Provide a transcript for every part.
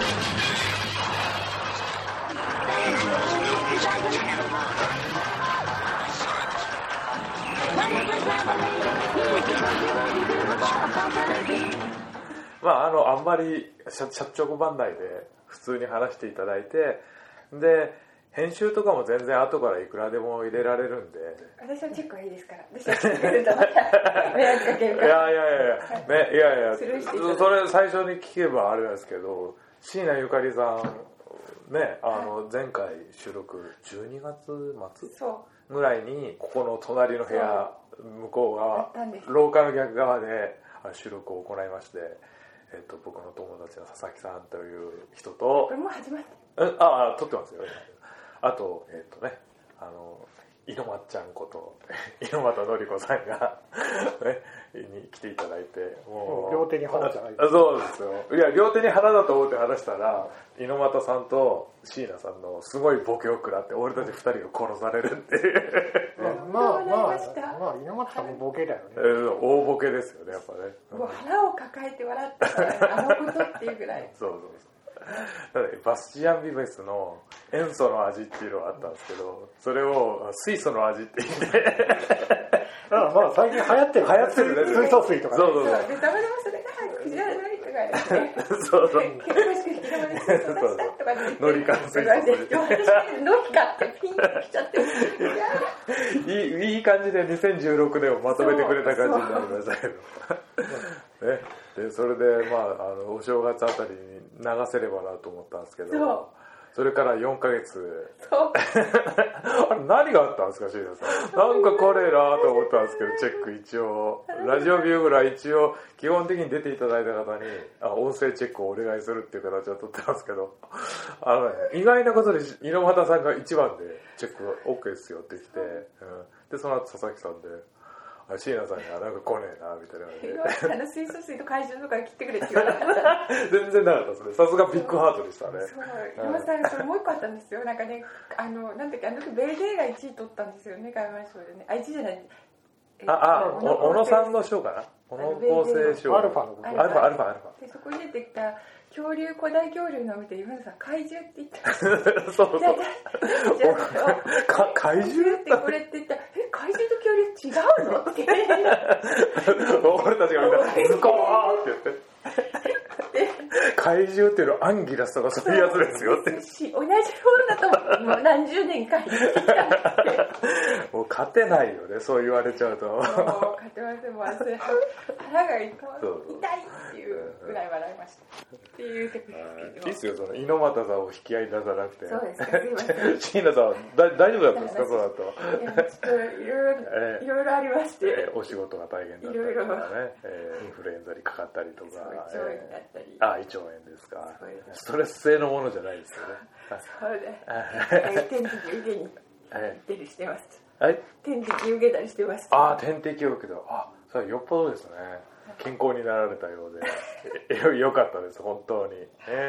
あんまりシャッチョコ番内で普通に話していただいて、で編集とかも全然後からいくらでも入れられるんで。 私はチェックはいいですから。私はチェックするとまた迷惑かけるから。 いやそれ最初に聞けばあれですけど、椎名ゆかりさんね、前回収録12月末ぐらいにここの隣の部屋向こうが廊下の逆側で収録を行いまして、僕の友達の佐々木さんという人と、 これもう始まって撮ってますよ。あと猪俣ちゃんこと猪俣典子さんがに来ていただいて、 もう両手に花じゃないですか。そうですよ。いや両手に花だと思って話したら、猪俣さんと椎名さんのすごいボケを食らって俺たち2人が殺されるっていうまあ猪俣さんもボケだよね。 大ボケですよね、やっぱね。 もう腹を抱えて笑ったからあのことっていうぐらい。 そうバスチアンビベスの塩素の味っていうのがあったんですけど、それを水素の味って言って最近流行ってるね、水素水とかね。 そうでたまでもそれがクジラのりとかですね。結婚式引き玉で水素出したとかでノリか水素水。 私ノリかってピンときちゃっていい感じで2016年をまとめてくれた感じになりましたけどね。でそれでお正月あたりに流せればなと思ったんですけど、それから4ヶ月あれ何があったんですか、椎名さん。なんかこれなと思ったんですけど、チェック一応ラジオビューぐらい一応基本的に出ていただいた方に音声チェックをお願いするっていう形を取ってますけど、意外なことで猪俣さんが一番でチェック OK ですよって言って、でその後佐々木さんで椎名さんがなんか来ねえなみたいな水素水と怪獣とか切ってくれって言わなかった全然なかったですね。さすがビッグハートでしたね。 今さんそれもう一個あったんですよ。なんかね、なんだっけ、時ベルデーが1位取ったんですよね、海外賞でね。1位じゃない。 小野さんの賞かな。小野厚生賞。アルファ。 でそこに出てきた古代恐竜のを見て、今田さん怪獣って言ったそう怪獣ってこれって言ったら、怪獣と恐竜違うのって俺たちがみんなズコーって言って怪獣っていうのはアンギラスとかそういうやつですよって同じフォルだともう何十年かもう勝てないよね、そう言われちゃうと。もう勝てません。もう腹が痛いっていうぐらい笑いましたっていうテクニック。 いいっすよ、その猪俣さんを引き合いに出さなくて。 そうですか、すいません。 椎名さんは大丈夫だったんですか、その後。 ちょっといろいろありまして、 お仕事が大変だったりとかね、インフルエンザにかかったりとか、 胃腸炎だったり。 胃腸炎ですか。ストレス性のものじゃないですよね。 そうです。点滴受けに行ったりしてます。点滴受けたりしてます。 点滴を受けた。それはよっぽどですね。健康になられたようでよかったです、本当に。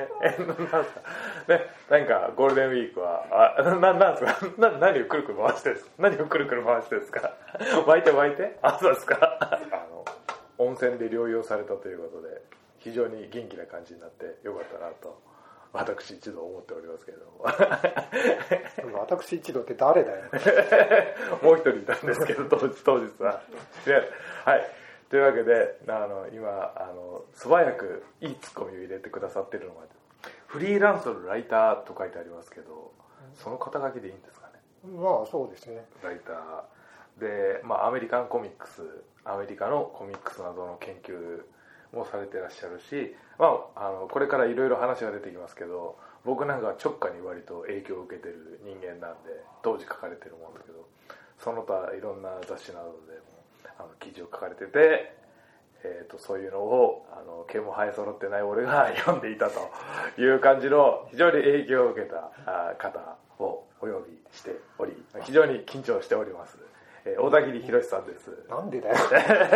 なんかゴールデンウィークはなんですか。何をくるくる回してるんですか。何をくるくる回してるんですか。巻いてそうですか。温泉で療養されたということで非常に元気な感じになってよかったなと私一同思っておりますけれども。 私一同って誰だよ。 もう一人いたんですけど、当日は。はい。というわけで今素早くいいツッコミを入れてくださっているのが、フリーランスのライターと書いてありますけど、その肩書きでいいんですかね。 そうですね。 ライターで、アメリカンコミックス、アメリカのコミックスなどの研究もされてらっしゃるし、これからいろいろ話が出てきますけど、僕なんかは直下に割と影響を受けてる人間なんで、当時書かれてるもんだけど、その他いろんな雑誌などでも記事を書かれてて、そういうのを毛も生え揃ってない俺が読んでいたという感じの非常に影響を受けた方をお呼びしており、非常に緊張しております。小田切博さんです。 なんでだよ。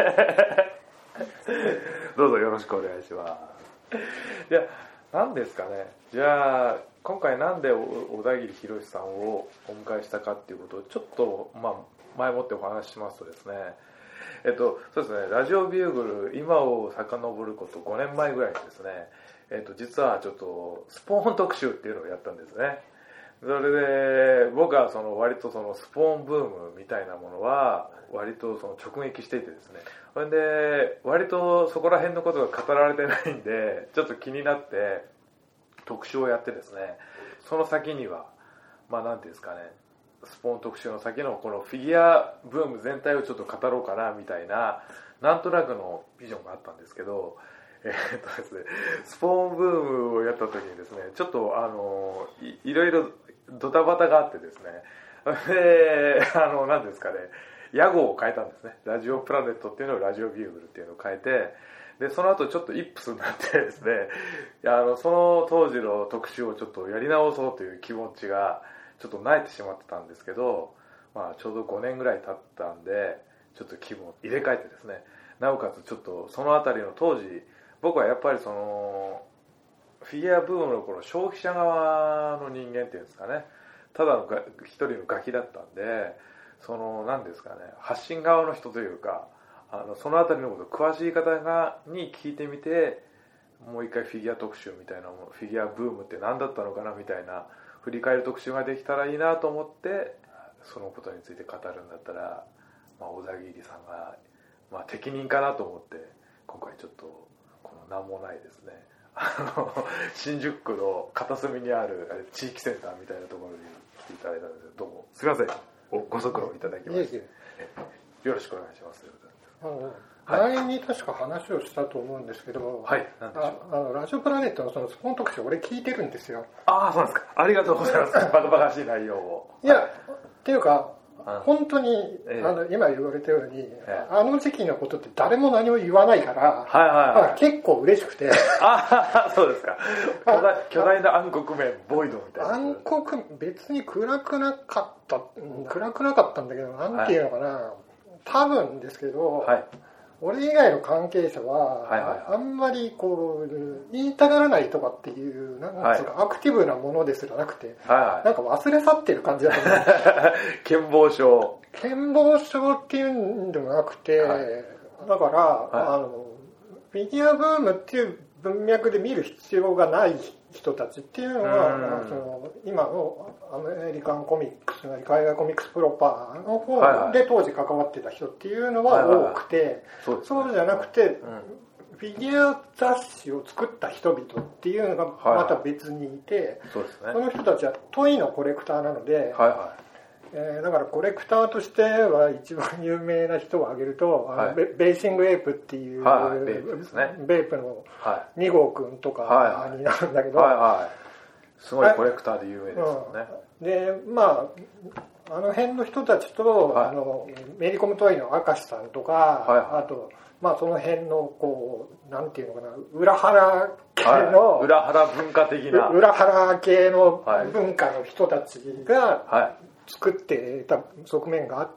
どうぞよろしくお願いします。何ですかね。じゃあ今回なんで小田切博さんをお迎えしたかっていうことをちょっと前もってお話ししますとですね、そうですね、ラジオビューグル今を遡ること5年前ぐらいにですね、 実はちょっとスポーン特集っていうのをやったんですね。それで僕は割とスポーンブームみたいなものは割と直撃していてですね、それで割とそこら辺のことが語られてないんでちょっと気になって特集をやってですね、その先にはなんていうんですかね、スポーン特集の先のこのフィギュアブーム全体をちょっと語ろうかなみたいななんとなくのビジョンがあったんですけど、ですね、スポーンブームをやった時にですね、ちょっといろいろドタバタがあってですね、で何ですかね、屋号を変えたんですね。ラジオプラネットっていうのをラジオビューグルっていうのを変えて、でその後ちょっとイップスになってですね、その当時の特集をちょっとやり直そうという気持ちがちょっと萎えてしまってたんですけど、ちょうど5年ぐらい経ったんでちょっと気分を入れ替えてですね、なおかつちょっとそのあたりの当時僕はやっぱりフィギュアブームの頃消費者側の人間っていうんですかね、ただの一人のガキだったんで、何ですかね、発信側の人というかそのあたりのこと詳しい方に聞いてみて、もう一回フィギュア特集みたいなもの、フィギュアブームって何だったのかなみたいな振り返る特集ができたらいいなと思って、そのことについて語るんだったら、小田切さんが、適任かなと思って今回ちょっとこの名もないですね、新宿区の片隅にある地域センターみたいなところに来ていただいたので、どうもすいません、ご足労いただきましてよろしくお願いします。 前に確か話をしたと思うんですけど、 はい、なんでしょう。 ラジオプラネットのスポーン特集俺聞いてるんですよ。 ああ、そうなんですか。ありがとうございます。バカバカしい内容を。 いや、っていうか本当に、今言われたように、あの時期のことって誰も何も言わないから、結構嬉しくて。 そうですか。巨大な暗黒面、ボイドみたいな。 暗黒、別に暗くなかったんだけど、なんていうのかな、多分ですけど、俺以外の関係者は、あんまり言いたがらないとかっていう、アクティブなものですらなくて、なんか忘れ去ってる感じだと思う。 健忘症っていうんでもなくて、だから、フィギュアブームっていう文脈で見る必要がない人たちっていうのは、今のアメリカンコミックスなり海外コミックスプロパーの方で当時関わってた人っていうのは多くて、そうじゃなくて、フィギュア雑誌を作った人々っていうのがまた別にいて、その人たちはトイのコレクターなので、だからコレクターとしては一番有名な人を挙げると、ベーシングエイプっていう、ベープの2号くんとかになるんだけど、 すごいコレクターで有名ですよね。 で、あの辺の人たちと、メリコムトイの明石さんとか、あと、その辺のなんていうのかな、裏腹系の、 裏腹文化的な、 裏腹系の文化の人たちが作ってた側面があって、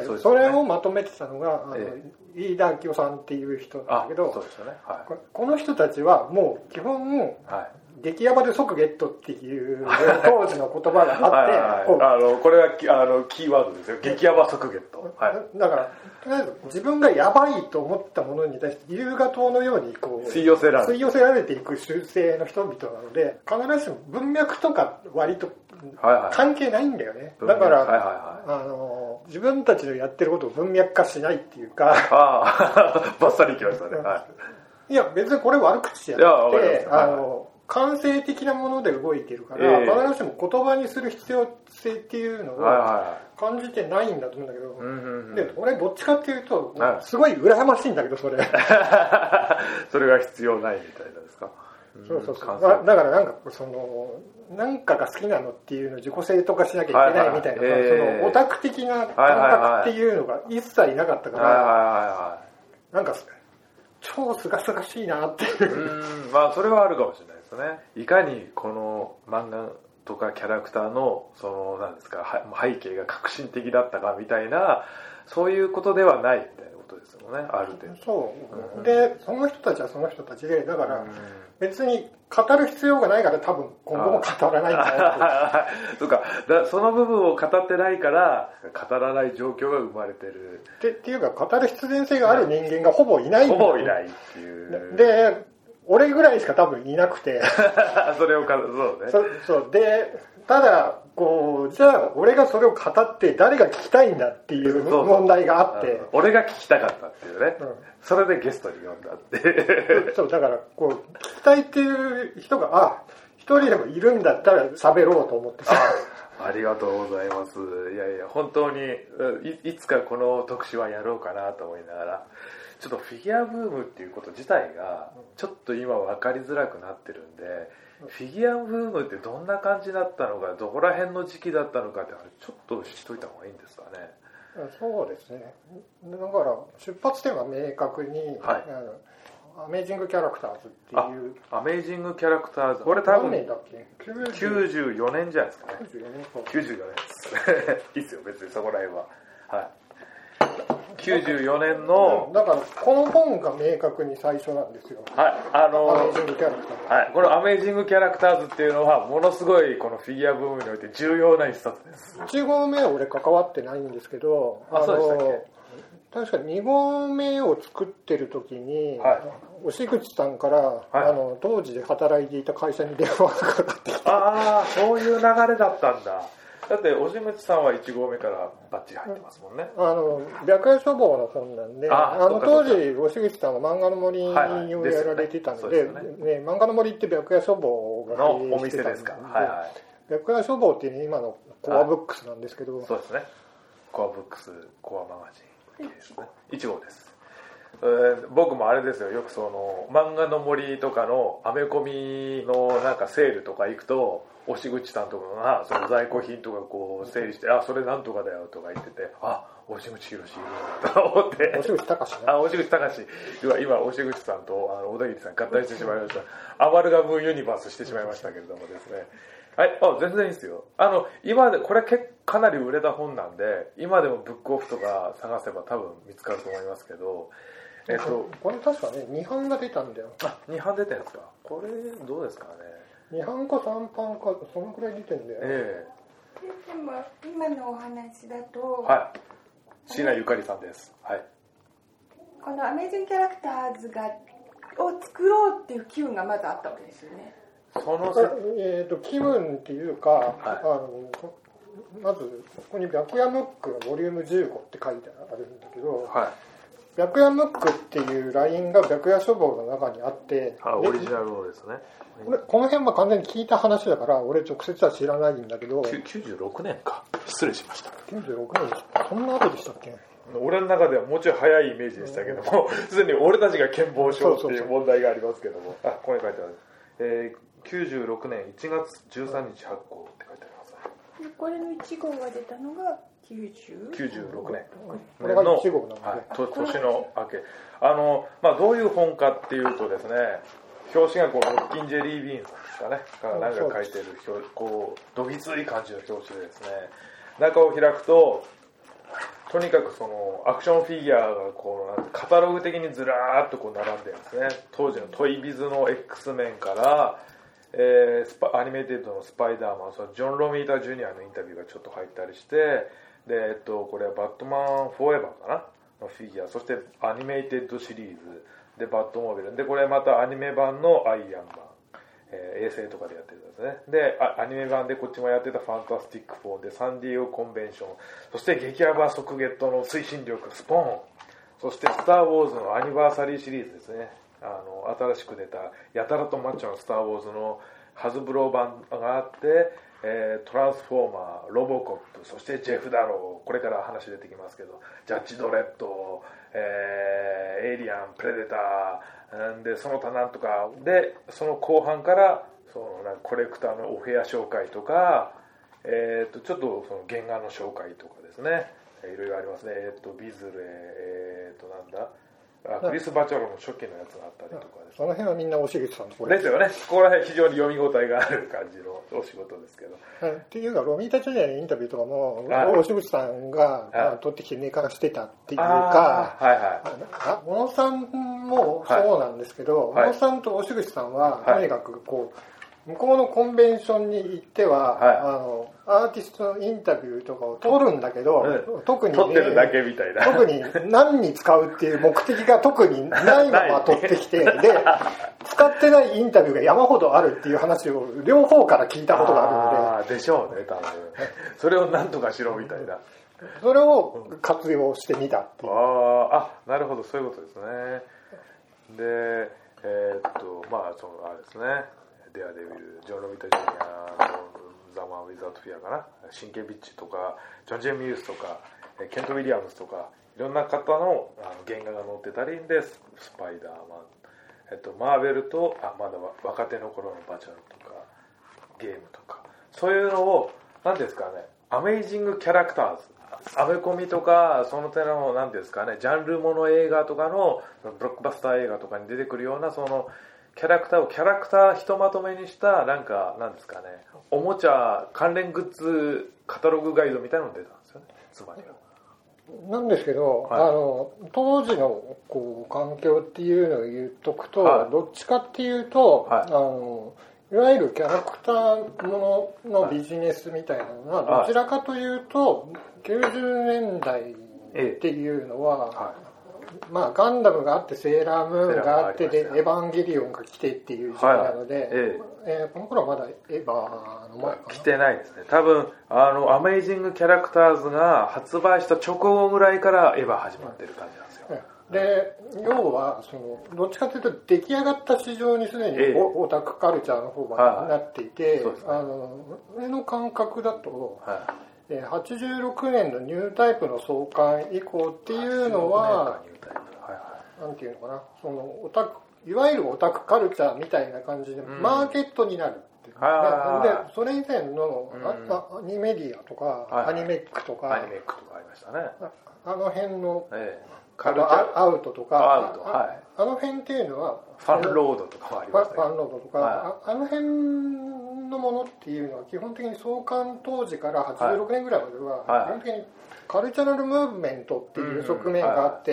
それをまとめてたのが飯田明夫さんっていう人なんだけど、この人たちはもう基本、激ヤバで即ゲットっていう当時の言葉があってこれはキーワードですよ。激ヤバ即ゲット。 だからとりあえず自分がヤバいと思ったものに対して龍河島のように吸い寄せられていく習性の人々なので、必ずしも文脈とか割と関係ないんだよね。だから自分たちのやってることを文脈化しないっていうか、 バッサリいきましたね。 いや別にこれ悪口じゃなくて、感性的なもので動いてるから、必ずしも言葉にする必要性っていうのを感じてないんだと思うんだけど、で俺どっちかっていうと、すごい羨ましいんだけど、それそれが必要ないみたいなんですか。 だからなんかが好きなのっていうのを自己正当化しなきゃいけないみたいな、そのオタク的な感覚っていうのが一切なかったから、なんか超すがすがしいなっていう。 それはあるかもしれないですね。いかにこの漫画とかキャラクターのなんですか、背景が革新的だったかみたいな、そういうことではないみたいなことですよね、ある程度。 そう。で、その人たちはその人たちで、だから別に語る必要がないから多分今後も語らないんだなそうか、その部分を語ってないから語らない状況が生まれてる。 っていうか、語る必然性がある人間がほぼいないんだ。 ほぼいないっていう。 で、 俺ぐらいしか多分いなくてそれをそうね。 そうで、ただこうじゃあ俺がそれを語って誰が聞きたいんだっていう問題があって、 俺が聞きたかったっていうね、それでゲストに呼んだってそうだからこう聞きたいっていう人が一人でもいるんだったら喋ろうと思ってさありがとうございます。いやいや本当に いつかこの特集はやろうかなと思いながら、ちょっとフィギュアブームっていうこと自体がちょっと今分かりづらくなってるんで、フィギュアブームってどんな感じだったのか、どこら辺の時期だったのかってちょっと知っといた方がいいんですかね。 そうですね。だから出発点は明確に、アメージングキャラクターズっていう。 アメージングキャラクターズ、これ多分何年だっけ 94年じゃないですかね。94年ですいいっすよ別にそこら辺は。はい94年のだからこの本が明確に最初なんですよ。アメージングキャラクターズ、 はい、このアメージングキャラクターズっていうのはものすごいこのフィギュアブームにおいて重要な一冊です。 1号目は俺関わってないんですけど、 そうでしたっけ。 確か2号目を作ってる時に、押口さんから、当時で働いていた会社に電話がかかってきて、 そういう流れだったんだ。だって押口さんは1号目からバッチリ入ってますもんね。 白夜書房の本なんで、当時押口さんは漫画の森をやられてたので、漫画の森って白夜書房がのお店ですか。 白夜書房っていうのは今のコアブックスなんですけど、 そうですね。コアブックス、コアマガジンですね。1号です。僕もあれですよ、よくその漫画の森とかのアメコミのなんかセールとか行くと、押口さんとかがその在庫品とかこう整理して、それなんとかだよとか言ってて、押口博士いるんだと思って、 押口隆ね。 押口隆、今押口さんと小田切さん合体してしまいました。アマルガムユニバースしてしまいましたけれどもですね。はい、全然いいですよ。今でこれかなり売れた本なんで、今でもブックオフとか探せば多分見つかると思いますけど、 これ確かね2版が出たんだよ。 2版出てるんですか。これどうですかね。 2版か3版かそのくらい出てんだよ。 でも今のお話だと、 椎名ゆかりさんです。 このアメージングキャラクターズを作ろうっていう機運がまずあったわけですよね。 気分っていうか、まずここに白夜ムックのボリューム15って書いてあるんだけど、白夜ムックっていうラインが白夜書房の中にあって、 オリジナルのですね。 この辺は完全に聞いた話だから俺直接は知らないんだけど、 96年か、失礼しました。 96年そんな後でしたっけ。 俺の中ではもうちょい早いイメージでしたけども、すでに俺たちが健忘症っていう問題がありますけども、ここに書いてある、96年1月13日発行って書いてあります。 これの1号が出たのが 96年これが1号なので、 年の明け。どういう本かっていうとですね、表紙がこうロッキンジェリー・ビーンさんですかね、なんか書いてるこうどぎつい感じの表紙でですね、中を開くととにかくそのアクションフィギュアがこうカタログ的にずらーっとこう並んでるんですね。当時のトイビズの X メンから、アニメーテッドのスパイダーマン、そのジョン・ロミータ・ジュニアのインタビューがちょっと入ったりして、でこれはバットマンフォーエバーかなのフィギュア、そしてアニメーテッドシリーズでバットモービルで、これまたアニメ版のアイアンマン、衛星とかでやってるんですね。でアニメ版でこっちもやってたファンタスティック4でサンディエゴコンベンション、そして激ヤバ速ゲットの推進力スポーン、そしてスター・ウォーズのアニバーサリーシリーズですね。新しく出たやたらとマッチョのスター・ウォーズのハズブロー版があって、トランスフォーマー、ロボコップ、そしてジェフ・ダロー、これから話出てきますけど、ジャッジ・ドレッド、エイリアン、プレデターでその他なんとかで、その後半からそのなんかコレクターのお部屋紹介とか、ちょっとその原画の紹介とかですね、いろいろありますね。ビズレ、なんだクリス・バチャロの初期のやつがあったりとかです、ね、 その辺はみんな押口さんのところですよね。ここら辺非常に読み応えがある感じのお仕事ですけど、 っていうかロミータ・ジュニアのインタビューとかも押口さんが取ってきてメーカーしてたっていうか、小野さんもそうなんですけど、小野さんと押口さんはとにかくこう向こうのコンベンションに行っては、アーティストのインタビューとかを撮るんだけど、特に、 撮ってるだけみたいな。 特に何に使うっていう目的が特にないまま撮ってきて、で、使ってないインタビューが山ほどあるっていう話を両方から聞いたことがあるので。 でしょうね、多分。それを何とかしろみたいな。 それを活用してみたっていう。 なるほど、そういうことですね。で、まあ、あれですね。デアデビル、ジョン・ロビタ・ジュニアのザ・マン・ウィザート・フィアかな、シンケビッチとか、ジョン・ジェイ・ミュースとか、ケント・ウィリアムスとか、いろんな方の原画が載ってたりで、スパイダーマン、マーベルと、まだ若手の頃のバチャルとか、ゲームとか、そういうのを、何ですかね、アメイジング・キャラクターズ、アメコミとか、その手の、何ですかね、ジャンルもの映画とかの、ブロックバスター映画とかに出てくるような、その、キャラクターひとまとめにしたなんですかね、おもちゃ関連グッズカタログガイドみたいなのが出たんですよね、つまりは。 なんですけど、当時のこう環境っていうのを言っとくと、どっちかっていうと、いわゆるキャラクターもののビジネスみたいなのは、どちらかというと90年代っていうのは、まあ、ガンダムがあってセーラームーンがあってでエヴァンゲリオンが来てっていう時代なので、この頃はまだエヴァの前かな、 来てないですね。多分アメイジングキャラクターズが発売した直後ぐらいからエヴァ始まってる感じなんですよ。 で要はどっちかというと出来上がった市場にすでにオタクカルチャーの方がなっていて、俺の感覚だと、86年のニュータイプの創刊以降っていうのは、なんていうのかな、いわゆるオタクカルチャーみたいな感じでマーケットになるっていう、でそれ以前のアニメディアとかアニメックとかありましたね、 あの辺のアウトとかあの辺っていうのはファンロードとかもありましたね、 ファンロードとかあの辺のものっていうのは基本的に創刊当時から86年ぐらいまでは基本的にカルチャラルムーブメントっていう側面があって、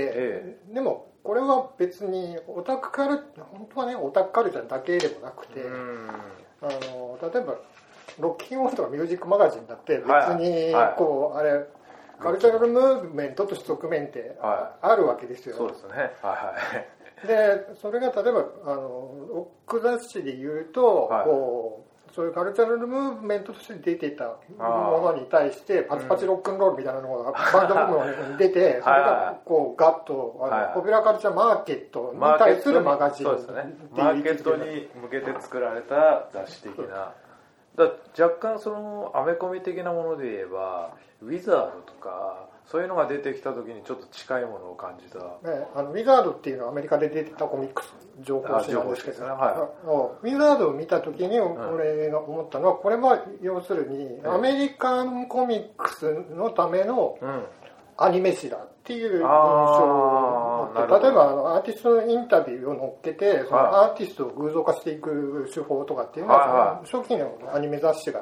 でもこれは別に本当はねオタクカルチャーだけでもなくて、例えばロッキンオンとかミュージックマガジンだって別にこうあれカルチャラルムーブメントとして側面ってあるわけですよ。 そうですね。 でそれが例えばロック雑誌で言うと、こうそういうカルチャラルムーブメントとして出てたものに対してパチパチロックンロールみたいなのがバンドブームに出て、それがこうガッとポピュラーカルチャーマーケットに対するマガジン、 そうですね、マーケットに向けて作られた雑誌的な、若干そのアメコミ的なもので言えばウィザードとかそういうのが出てきた時にちょっと近いものを感じた、 ウィザードっていうのはアメリカで出てたコミックス情報誌なんですけど、ウィザードを見た時に俺が思ったのは、これは要するにアメリカンコミックスのためのアニメ誌だっていう印象を持って、例えばアーティストのインタビューを載っけてそのアーティストを偶像化していく手法とかっていうのは初期のアニメ雑誌が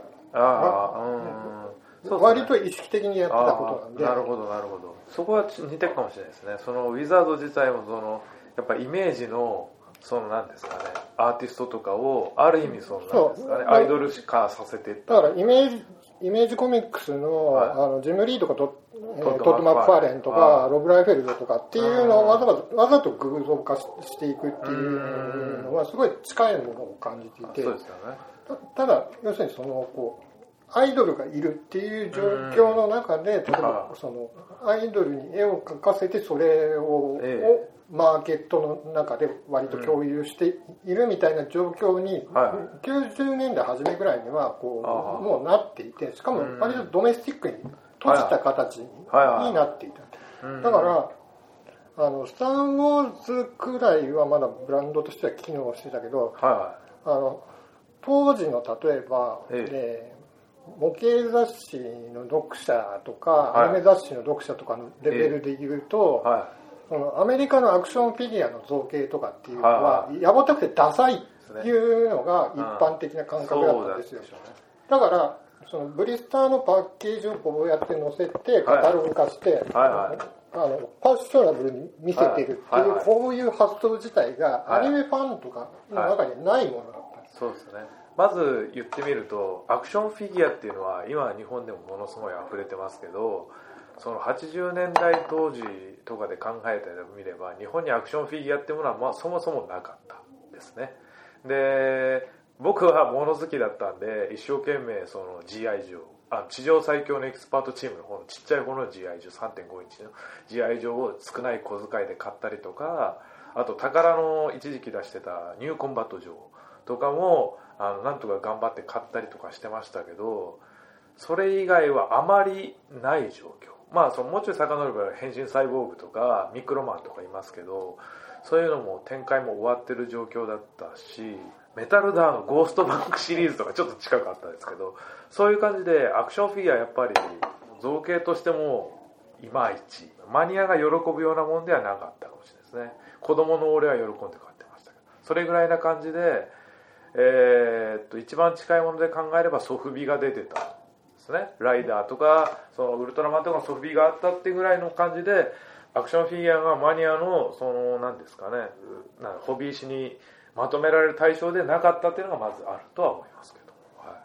割と意識的にやってたことなんで。 なるほどなるほど、そこは似てるかもしれないですね。そのウィザード自体もやっぱイメージのなんですかね、アーティストとかをある意味なんですかね、アイドル化させていった。 だからイメージコミックスの、ジム・リーとかトッド・マクファーレンとかロブ・ライフェルドとかっていうのをわざと偶像化していくっていうのはすごい近いものを感じていて、 そうですよね。 ただ要するにアイドルがいるっていう状況の中で、例えばアイドルに絵を描かせてそれをマーケットの中で割と共有しているみたいな状況に、90年代初めぐらいにはもうなっていて、しかも割とドメスティックに閉じた形になっていた。だからスター・ウォーズくらいはまだブランドとしては機能してたけど、当時の例えば、模型雑誌の読者とか、アニメ雑誌の読者とかのレベルで言うと、アメリカのアクションフィギュアの造形とかっていうのはやぼったくてダサいっていうのが一般的な感覚だったんですよ。だからブリスターのパッケージをこうやって載せてカタログ化して、ファッショナブルに見せてるっていう、こういう発想自体がアニメファンとかの中にないものだったんです。 そうですね。まず言ってみるとアクションフィギュアっていうのは今日本でもものすごい溢れてますけど、その80年代当時とかで考えてみれば日本にアクションフィギュアっていうものはまあそもそもなかったですね。で僕は物好きだったんで一生懸命その GI ジョー、地上最強のエキスパートチームの方のちっちゃい方の GI ジョー 3.5 インチの GI ジョーを少ない小遣いで買ったりとか、あと宝の一時期出してたニューコンバットジョーとかもなんとか頑張って買ったりとかしてましたけど、それ以外はあまりない状況。まあそのもうちょい遡れば変身サイボーグとかミクロマンとかいますけど、そういうのも展開も終わってる状況だったし、メタルダーのゴーストバンクシリーズとかちょっと近かったですけど、そういう感じでアクションフィギュアやっぱり造形としてもいまいちマニアが喜ぶようなもんではなかったかもしれないですね。子供の俺は喜んで買ってましたけど、それぐらいな感じで、一番近いもので考えればソフビが出てたんですね。ライダーとかそのウルトラマンとかのソフビがあったっていうぐらいの感じで、アクションフィギュアがマニアのその何ですかね、ホビー誌にまとめられる対象でなかったっていうのがまずあるとは思いますけど、はい、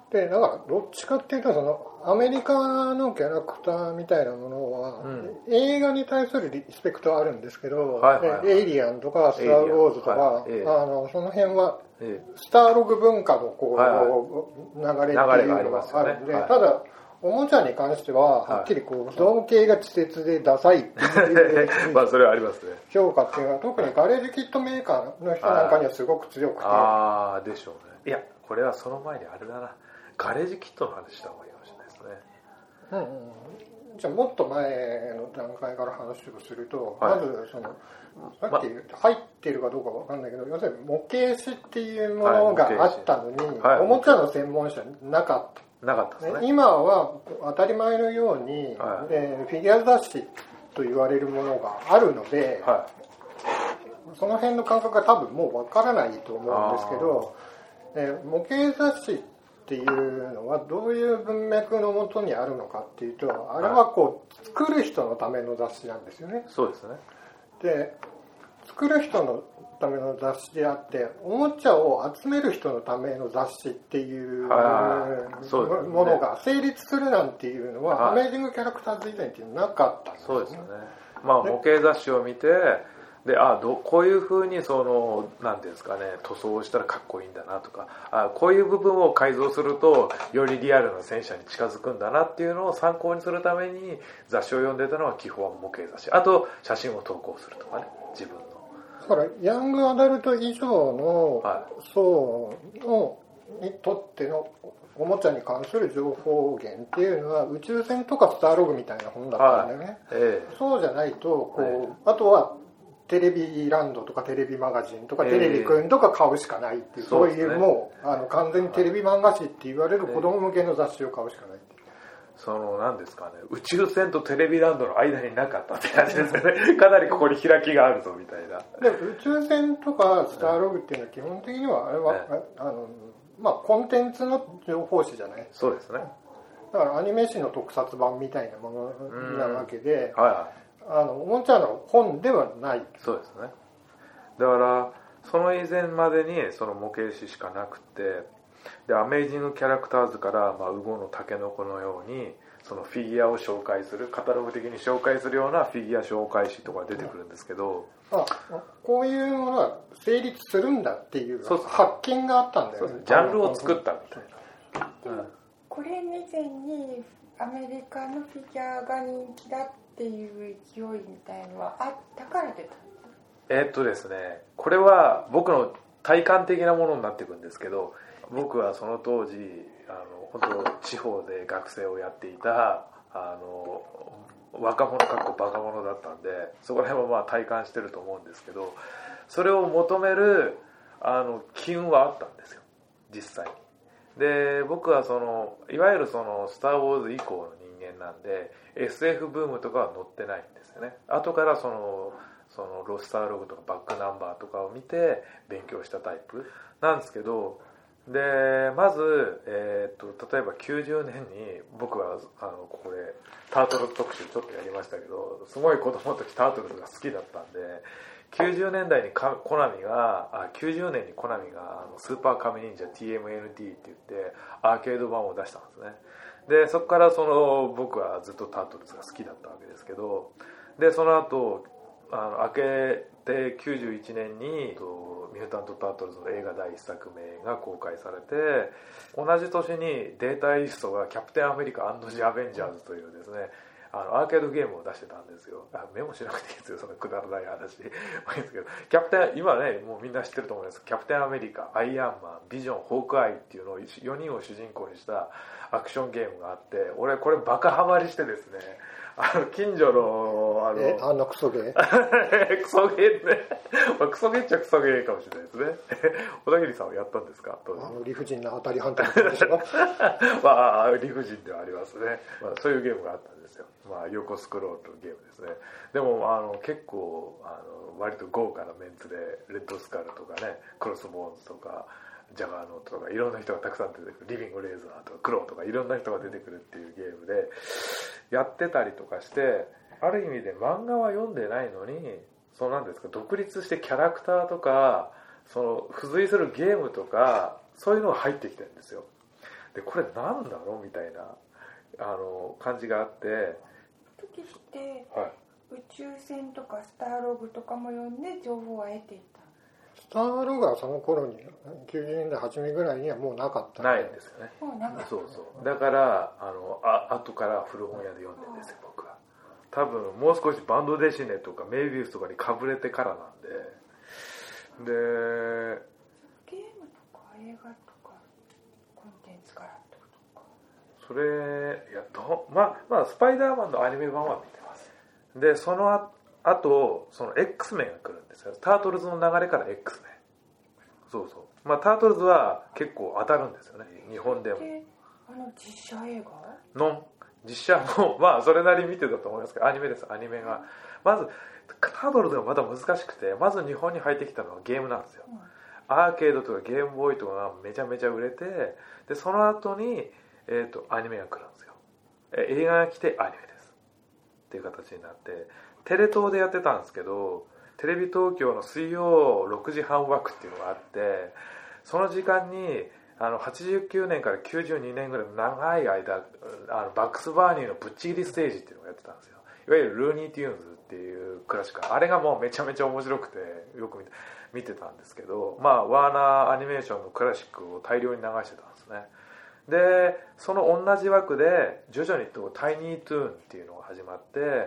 でだからどっちかっていうとそのアメリカのキャラクターみたいなものは、映画に対するリスペクトはあるんですけど、エイリアンとかスター・ウォーズとか、その辺はスターログ文化のこう、流れっていうのがあるんで、ただおもちゃに関してははっきりこう造形が稚拙でダサいっていうまあそれはありますね。 評価っていうのは特にガレージキットメーカーの人なんかにはすごく強くて、 ああでしょうね。いやこれはその前にあれだな、ガレージキットの話した方がいいかもしれないですね。 じゃあもっと前の段階から話をすると、まずそのさっき入っているかどうかわかんないけど、要するに模型紙っていうものがあったのに、おもちゃの専門誌はなかった。 なかったですね。 今は当たり前のように、フィギュア雑誌と言われるものがあるので、その辺の感覚が多分もうわからないと思うんですけど、模型雑誌っていうのはどういう文脈のもとにあるのかっていうと、あれはこう作る人のための雑誌なんですよね。 そうですね。 で、作る人のための雑誌であって、おもちゃを集める人のための雑誌っていうものが成立するなんていうのは、アメージングキャラクターズ以前っていうのはなかったんですね。 そうですよね。まあ模型雑誌を見て、でこういう風にそのなんていうんですかね、塗装をしたらかっこいいんだなとか、こういう部分を改造するとよりリアルな戦車に近づくんだなっていうのを参考にするために雑誌を読んでたのは基本は模型雑誌、あと写真を投稿するとかね、自分のだからヤングアダルト以上の層にとってのおもちゃに関する情報源っていうのは宇宙船とかスターログみたいな本だったんだよね。そうじゃないとこう、あとはテレビランドとかテレビマガジンとかテレビくんとか買うしかないっていう、そういうもう完全にテレビ漫画誌って言われる子供向けの雑誌を買うしかない。 その何ですかね、宇宙船とテレビランドの間になかったって感じですよね。かなりここに開きがあるぞみたいな。 で宇宙船とかスターログっていうのは基本的にはあれは、まあコンテンツの情報誌じゃない。 そうですね。 だからアニメ誌の特撮版みたいなものなわけで、おもちゃの本ではない。 そうですね。だからその以前までにその模型紙しかなくて、でアメイジングキャラクターズから、ウゴのタケノコのようにそのフィギュアを紹介する、カタログ的に紹介するようなフィギュア紹介誌とか出てくるんですけど、 こういうものは成立するんだっていう発見があったんだよね。 ジャンルを作ったみたいな。 これ以前にアメリカのフィギュアが人気だっていう勢いみたいのはあったから出た。 ですね、これは僕の体感的なものになっていくんですけど、僕はその当時本当地方で学生をやっていた若者バカ者だったんで、そこら辺は体感してると思うんですけど、それを求める機運はあったんですよ実際に。で僕はいわゆるスター・ウォーズ以降の人間なんで SF ブームとかは乗ってないんですよね。後からロスターログとかバックナンバーとかを見て勉強したタイプなんですけど、でまず、例えば90年に僕はここでタートルズ特集ちょっとやりましたけど、すごい子供の時タートルズが好きだったんで、 90年代にコナミが90年にコナミがスーパーカミ忍者 TMNT って言ってアーケード版を出したんですね。でそこから僕はずっとタートルズが好きだったわけですけど、でその後明けて91年にミュータント・タートルズの映画第1作目が公開されて、同じ年にデータイーストがキャプテンアメリカ&ジ・アベンジャーズというですねアーケードゲームを出してたんですよ。メモしなくていいですよ、そのくだらない話。いいですけど、キャプテン、今ね、もうみんな知ってると思います。キャプテンアメリカ、アイアンマン、ビジョン、ホークアイっていうのを4人を主人公にしたアクションゲームがあって、俺これバカハマりしてですね、近所のクソゲークソゲーね。クソゲーっちゃクソゲーかもしれないですね。小田切さんはやったんですか？ 理不尽な当たり判定でしょまあ理不尽ではありますね。そういうゲームがあったんですよ。横スクロールのゲームですね。でも結構割と豪華なメンツでレッドスカルとかね、クロスボーンズとかジャガーノートとかいろんな人がたくさん出てくる、リビングレーザーとかクローとかいろんな人が出てくるっていうゲームでやってたりとかして、ある意味で漫画は読んでないのになんですか、独立してキャラクターとか付随するゲームとかそういうのが入ってきてるんですよ。でこれなんだろうみたいな感じがあって、 時って、 はい、 宇宙船とかスターログとかも読んで情報は得ていた。 スターログはその頃に90年代初めぐらいにはもうなかったないんですよね。 もうなかった。 そうだから後から古本屋で読んでるんですよ、僕は。多分もう少しバンドデシネとかメイビウスとかにかぶれてからなんで、 ゲームとか映画とかコンテンツからってことか。 それまあスパイダーマンのアニメ版は見てます。でその後X メンが来るんですよ。タートルズの流れから X メン。そうタートルズは結構当たるんですよね、日本でも。 実写映画実写もそれなりに見てたと思いますけど、アニメです。アニメがまずタートルズがまだ難しくて、まず日本に入ってきたのはゲームなんですよ。アーケードとかゲームボーイとかがめちゃめちゃ売れて、でその後にアニメが来るんですよ。映画が来てアニメですっていう形になって、テレ東でやってたんですけど、テレビ東京の水曜6時半枠っていうのがあって、その時間に89年から92年ぐらいの長い間バックスバーニーのぶっちぎりステージっていうのをやってたんですよ。いわゆるルーニーテューンズっていうクラシック、あれがもうめちゃめちゃ面白くてよく見てたんですけど、ワーナーアニメーションのクラシックを大量に流してたんですね。でその同じ枠で徐々にタイニートゥーンっていうのが始まって、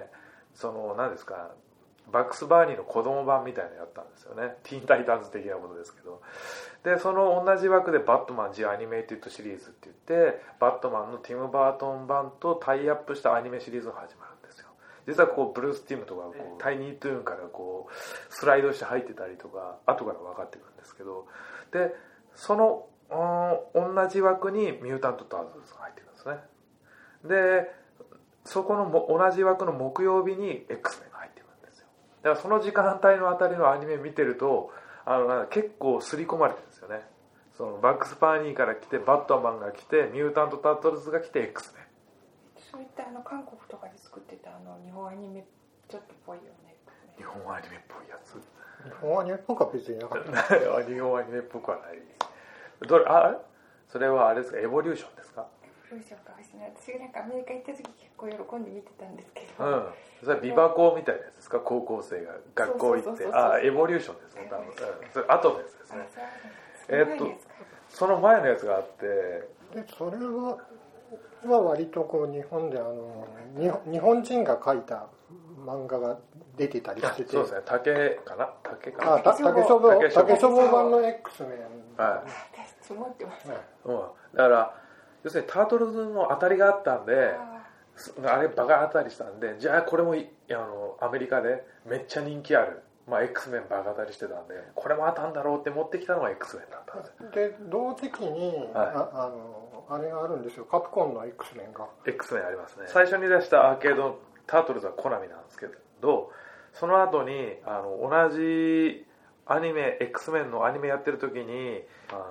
何ですか、バックスバーニーの子供版みたいなのやったんですよね。ティーンタイタンズ的なものですけど、でその同じ枠でバットマン・ジ・アニメイティッドシリーズって言って、バットマンのティム・バートン版とタイアップしたアニメシリーズが始まるんですよ。実はブルース・ティムとかタイニートゥーンからスライドして入ってたりとか後から分かってくるんですけど、でその同じ枠にミュータント・タートルズが入ってくるんですね。でそこの同じ枠の木曜日に X メンが入ってくるんですよ。だからその時間帯のあたりのアニメ見てると結構刷り込まれてるんですよね。バックスパーニーから来て、バットマンが来て、ミュータント・タートルズが来て X メン。 そういった韓国とかで作ってた日本アニメちょっとっぽいよね。 日本アニメっぽいやつ。 日本アニメっぽくは別になかった。 日本アニメっぽくはない。あれそれはあれですか、エボリューションですか？ エボリューションかもしれない。私がアメリカ行った時結構喜んで見てたんですけど。 それはビバコみたいなやつですか？高校生が学校行って。エボリューションですね、多分。それ後のやつですね。その前のやつがあって、 でそれは割と日本で日本人が描いた漫画が出てたりしてて、 そうですね、竹かな、竹書房版の X メン、 私持ってます、 だから要するにタートルズの当たりがあったんで、あれバカ当たりしたんで、じゃあこれもアメリカでめっちゃ人気ある、X メンバカ当たりしてたんで、これも当たんだろうって持ってきたのが X メンだったんですよ。 で同時期に、あれがあるんですよ、カプコンの X メンが。 X メンありますね。最初に出したアーケードタートルズはコナミなんですけど、その後に同じアニメ X メンのアニメやってる時に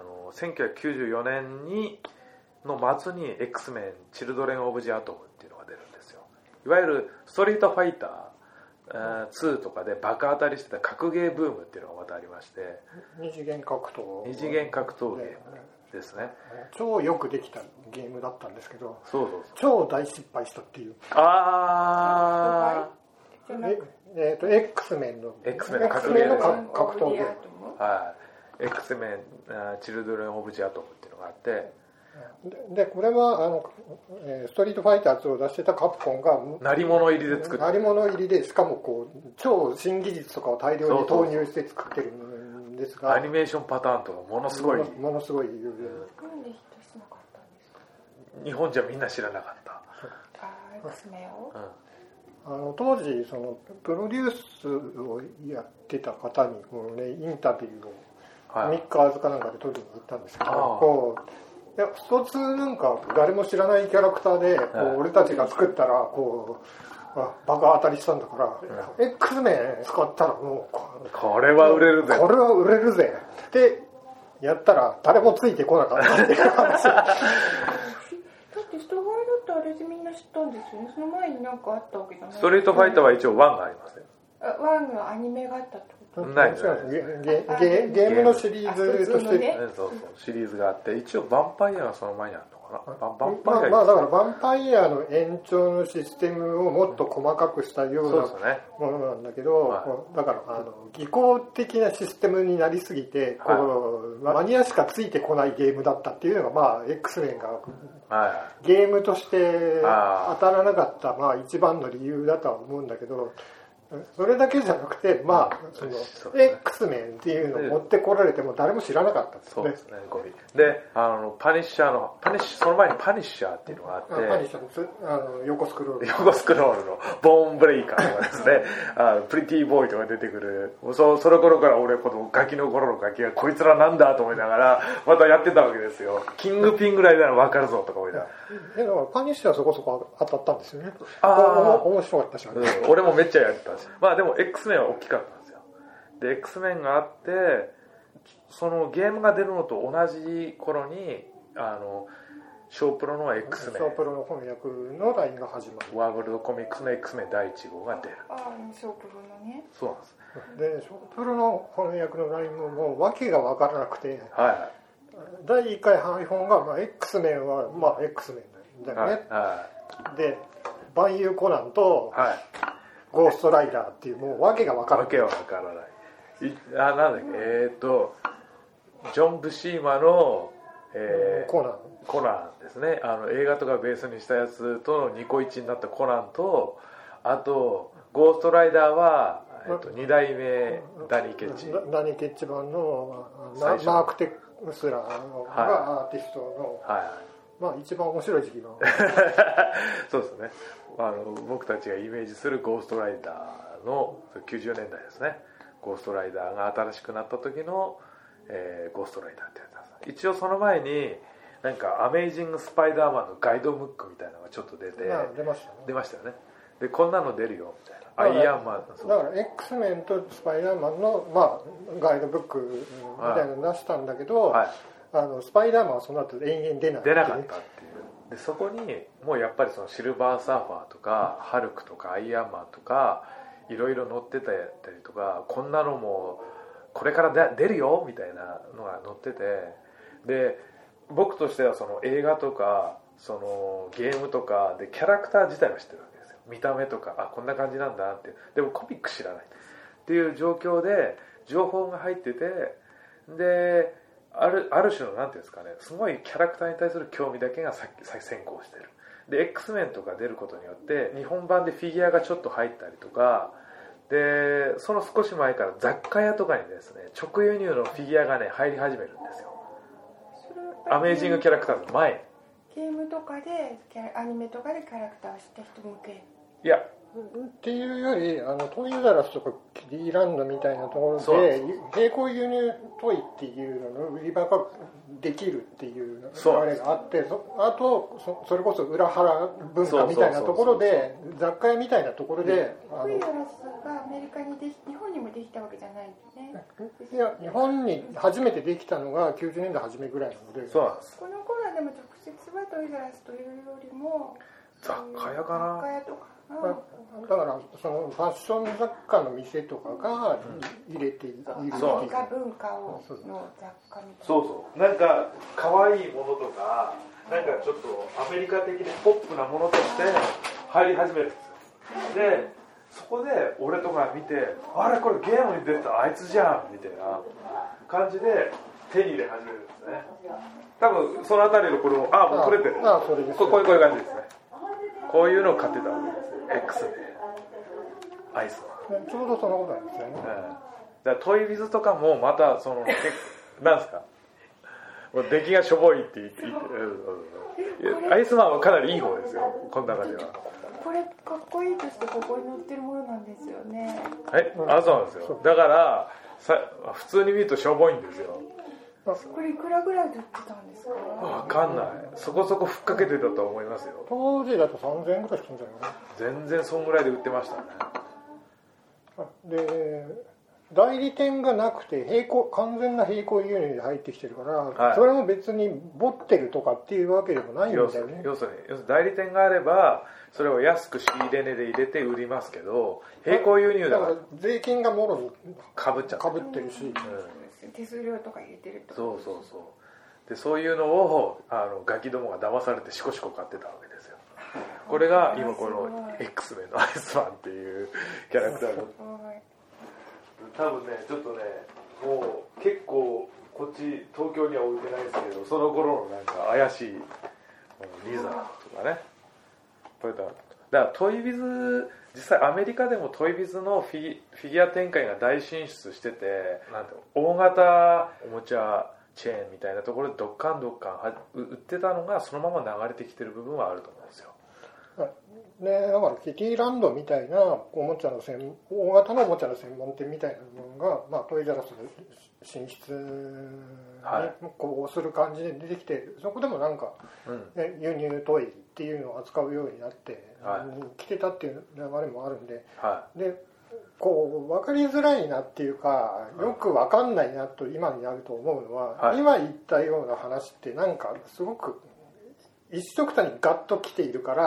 1994年の末に X メンチルドレンオブジアトムっていうのが出るんですよ。いわゆるストリートファイター 2とかで爆当たりしてた格ゲーブームっていうのがまたありまして、 二次元格闘ゲームですね。 超よくできたゲームだったんですけど、 そう超大失敗したっていう。X メンの格ゲーです。 格闘ゲーム。 はい。X メンチルドレンオブジアトムっていうのがあって、 でこれはストリートファイターズを出してたカプコンが鳴り物入りで作って、 鳴り物入りでしかもこう超新技術とかを大量に投入して作ってるんですが、 アニメーションパターンとかものすごい有名。 なんでヒットしなかったんですか？ 日本じゃみんな知らなかった。 X メンを。 当時そのプロデュースをやってた方にこの、ね、インタビューをミッカーズかなんかで撮りに行ったんですけど、こういや一つなんか誰も知らないキャラクターでこう俺たちが作ったらこうバカ当たりしたんだから、X メン使ったらもうこれは売れるぜ、 これは売れるぜってやったら誰もついてこなかったっていう話。 だってストファイだってあれでみんな知ったんですよね。その前に何かあったわけじゃない。 ストリートファイターは一応1がありますよ。 1のアニメがあったってこと？ ないです。 ゲームのシリーズとして、 そうシリーズがあって、一応ヴァンパイアがその前にあるのかな。ヴァンパイア、 だからヴァンパイアの延長のシステムをもっと細かくしたようなものなんだけど、だから技巧的なシステムになりすぎてマニアしかついてこないゲームだったっていうのがX メンがゲームとして当たらなかった一番の理由だとは思うんだけど、それだけじゃなくてその X メンっていうのを持ってこられても誰も知らなかったんですね。 そうですね。でパニッシャーその前にパニッシャーっていうのがあって、 パニッシャーの横スクロールのボーンブレイカーとかですねプリティーボーイとか出てくる、その頃から俺このガキの頃のガキがこいつらなんだと思いながらまたやってたわけですよ。キングピンぐらいなら分かるぞとか思いながら。 だからパニッシャーはそこそこ当たったんですよね。面白かったし、 俺もめっちゃやってたし、でも X メンは大きかったんですよ。で X メンがあって、そのゲームが出るのと同じ頃にショープロの X メン、 ショープロの翻訳のラインが始まる。 ワールドコミックスの X メン第1号が出る。 ショープロのね。 そうなんです。 でショープロの翻訳のラインももう訳が分からなくて、第1回配本がX メンはX メンだよね。で万有コナンとゴーストライダーっていうもう訳が分からない。なんだっけ、 ジョン・ブシーマの、 コナンですね。映画とかベースにしたやつとのニコイチになったコナンと、あとゴーストライダーは、2代目ダニー・ケッチ版のマーク・テスラーがアーティストの、一番面白い時期のそうですね。僕たちがイメージするゴーストライダーの90年代ですね。ゴーストライダーが新しくなった時の、ゴーストライダーってやつです。一応その前になんかアメイジングスパイダーマンのガイドブックみたいなのがちょっと出ましたよね。でこんなの出るよみたいな。アイアンマンだから X メンとスパイダーマンの、ガイドブックみたいなの出したんだけど、スパイダーマンはその後延々出なかったっていう。 でそこにもうやっぱりそのシルバーサーファーとかハルクとかアイアンマンとかいろいろ載ってたりとか、こんなのもこれから出るよみたいなのが載ってて、で僕としてはその映画とかそのゲームとかでキャラクター自体は知ってるわけですよ。見た目とかこんな感じなんだって。でもコミック知らないっていう状況で情報が入ってて、である種のなんていうんですかね、すごいキャラクターに対する興味だけが先行してる。で X メンとか出ることによって日本版でフィギュアがちょっと入ったりとかで、その少し前から雑貨屋とかにですね直輸入のフィギュアがね入り始めるんですよ。アメージングキャラクターの前、 ゲームとかでアニメとかでキャラクターを知った人向け、 いやっていうよりトイザらスとかキディランドみたいなところで並行輸入トイっていうのの売り場ができるっていう流れがあって、あとそれこそ裏腹文化みたいなところで雑貨屋みたいなところでトイザらスがアメリカに日本にもできたわけじゃないね。 いや日本に初めてできたのが90年代初めぐらいなので、 そうなんです。 この頃はでも直接はトイザらスというよりも雑貨屋かな。 雑貨屋とかだからそのファッション雑貨の店とかが入れているアメリカ文化の雑貨みたいな。 そうなんか可愛いものとかなんかちょっとアメリカ的にポップなものとして入り始めるんですよ。でそこで俺とか見て、あれこれゲームに出てたあいつじゃんみたいな感じで手に入れ始めるんですね。多分そのあたりのこれももう取れてる。 それです。 こういう感じですね。こういうのを買ってたわけですよ。X でアイスは。 ちょうどそのことなんですよね。 だからトイビズとかもまたそのなんですか。もう出来がしょぼいって言ってアイスマンはかなりいい方ですよ。この中では。 これかっこいいとしてここに載ってるものなんですよね。 そうなんですよ。だから普通に見るとしょぼいんですよ。 これいくらぐらいで売ってたんですか？ わかんない。そこそこふっかけてたと思いますよ。 当時だと3000円ぐらいしたんじゃないかな。 全然そんぐらいで売ってましたね。 で代理店がなくて完全な並行輸入で入ってきてるから、 はい、それも別にボってるとかっていうわけでもないんだよね。 要するに代理店があればそれを安く仕入れ値で入れて売りますけど、並行輸入だから税金がもろにかぶっちゃってかぶってるし、 手数料とか入れてると。 そうでそういうのをガキどもが騙されてシコシコ買ってたわけですよ。これが今この X メンのアイスマンっていうキャラクターの多分ねちょっとねもう結構こっち東京には置いてないですけど、その頃のなんか怪しいリザードとかね、だからトイビズ実際アメリカでもトイビズのフィギュア展開が大進出してて、なんて大型おもちゃチェーンみたいなところでどっかん売ってたのがそのまま流れてきてる部分はあると思うんですよ。 ね、だからキティランドみたいな大型のおもちゃの専門店みたいなものが、トイザらスの進出にこうする感じで出てきて、そこでもなんか、輸入トイっていうのを扱うようになって、来てたっていう流れもあるんで、でこう分かりづらいなっていうか、よく分かんないなと今になると思うのは、今言ったような話ってなんかすごく一緒くたにガッと来ているから、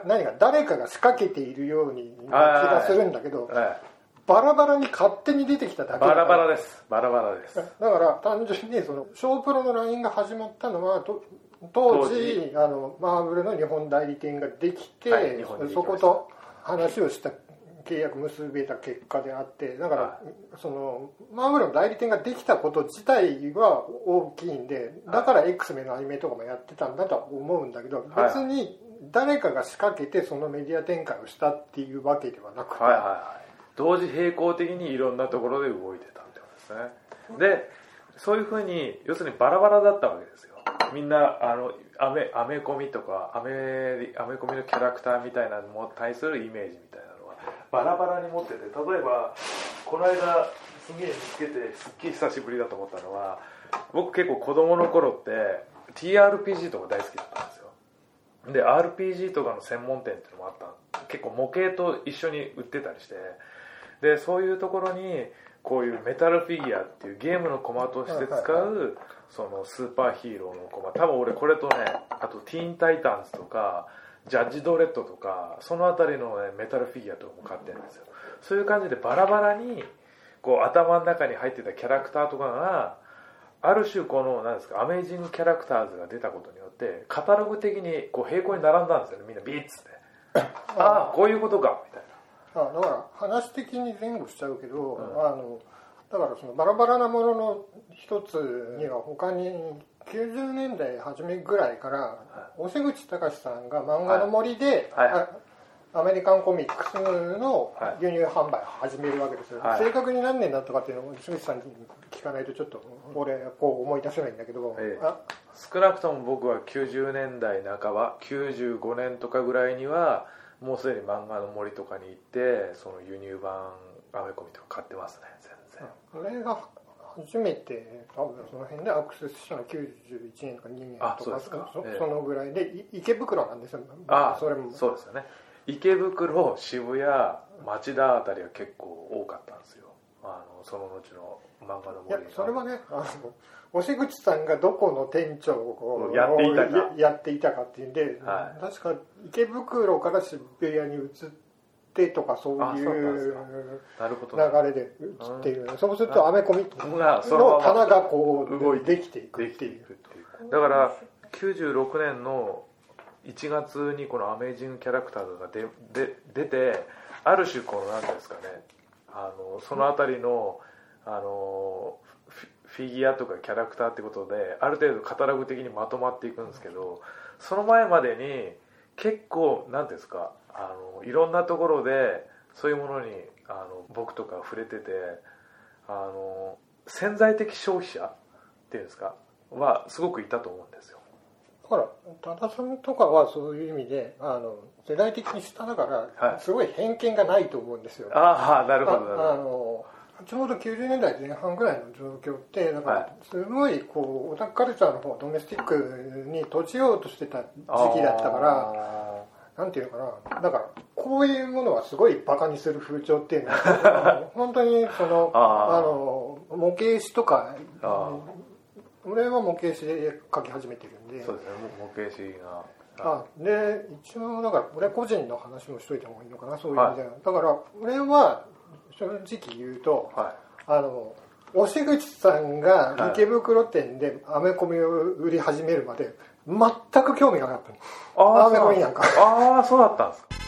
何か誰かが仕掛けているように気がするんだけど、バラバラに勝手に出てきただけだから。バラバラです。だから単純にそのショープロのラインが始まったのは当時マーブルの日本代理店ができて、そこと話をした契約結べた結果であって、だからそのマーブルの代理店ができたこと自体は大きいんで、だから X メンのアニメとかもやってたんだとは思うんだけど、別に誰かが仕掛けてそのメディア展開をしたっていうわけではなくて、 同時並行的にいろんなところで動いてたってことですね。でそういうふうに要するにバラバラだったわけですよ。みんなアメコミとかアメコミのキャラクターみたいなのに対するイメージみたいなバラバラに持ってて、例えばこの間すげえ見つけてすっげえ久しぶりだと思ったのは、僕結構子供の頃って TRPG とか大好きだったんですよ。で RPG とかの専門店っていうのもあった。結構模型と一緒に売ってたりして、でそういうところにこういうメタルフィギュアっていうゲームのコマとして使うそのスーパーヒーローのコマ、多分俺これとね、あとティーンタイタンズとかジャッジドレッドとかそのあたりの、メタルフィギュアとかも買ってるんですよ。そういう感じでバラバラにこう頭の中に入ってたキャラクターとかがある種この何ですか、アメージングキャラクターズが出たことによってカタログ的にこう平行に並んだんですよね。みんなビッツでああこういうことかみたいな。だから話的に前後しちゃうけど、だからそのバラバラなものの一つには他に90年代初めぐらいから尾瀬口隆さんが漫画の森でアメリカンコミックスの輸入販売を始めるわけですよ。正確に何年だったかっていうのを尾瀬口さんに聞かないとちょっと俺こう思い出せないんだけど、 少なくとも僕は90年代半ば95年とかぐらいにはもうすでに漫画の森とかに行ってその輸入版アメコミとか買ってますね。全然これが初めて多分その辺でアクセスしたのは91年とか2年とかそのぐらいで池袋なんですよ。 それもそうですよね。池袋、渋谷、町田あたりは結構多かったんですよ。 その後の漫画のいや森。 それはね押口さんがどこの店長をやっていたかっていうんで、 はい、 確か池袋から渋谷に移ってとかそういう流れで移っている。そうするとアメコミの棚がこうできていくっていう。 だから96年の1月にこのアメージングキャラクターが出て、ある種この何ですかね、そのあたりのフィギュアとかキャラクターってことである程度カタログ的にまとまっていくんですけど、その前までに結構何ですか、いろんなところでそういうものに僕とか触れてて、潜在的消費者っていうんですかはすごくいたと思うんですよ。 ほら多田さんとかはそういう意味で世代的に下だから、はい、すごい偏見がないと思うんですよ。 ああ、なるほどなるほど。 ちょうど90年代前半ぐらいの状況ってだからすごいこうオタクカルチャーの方ドメスティックに閉じようとしてた時期だったから、なんていうのかな、だからこういうものはすごいバカにする風潮っていうのは本当にその模型師とか、俺は模型師で描き始めてるんで。 そうですね、模型師が。で一応だから俺個人の話もしといた方がいいのかな、そういう意味では。だから俺は正直言うと、押口さんが池袋店でアメコミを売り始めるまで全く興味がなかった。アメコミなんか。 ああ、そうだったんですか。